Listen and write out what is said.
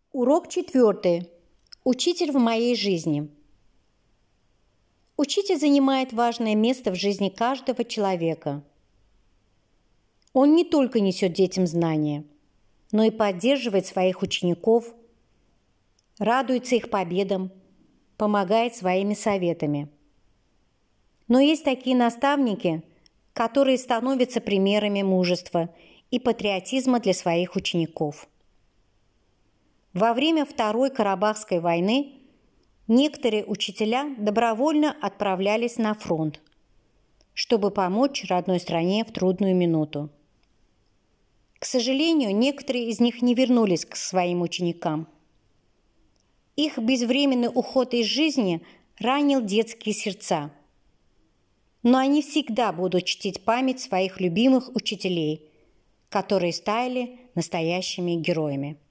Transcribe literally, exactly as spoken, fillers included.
Урок четвертый. Учитель в моей жизни. Учитель занимает важное место в жизни каждого человека. Он не только несет детям знания, но и поддерживает своих учеников, радуется их победам, помогает своими советами. Но есть такие наставники, которые становятся примерами мужества и патриотизма для своих учеников. Во время Второй Карабахской войны некоторые учителя добровольно отправлялись на фронт, чтобы помочь родной стране в трудную минуту. К сожалению, некоторые из них не вернулись к своим ученикам. Их безвременный уход из жизни ранил детские сердца. Но они всегда будут чтить память своих любимых учителей, которые стали настоящими героями.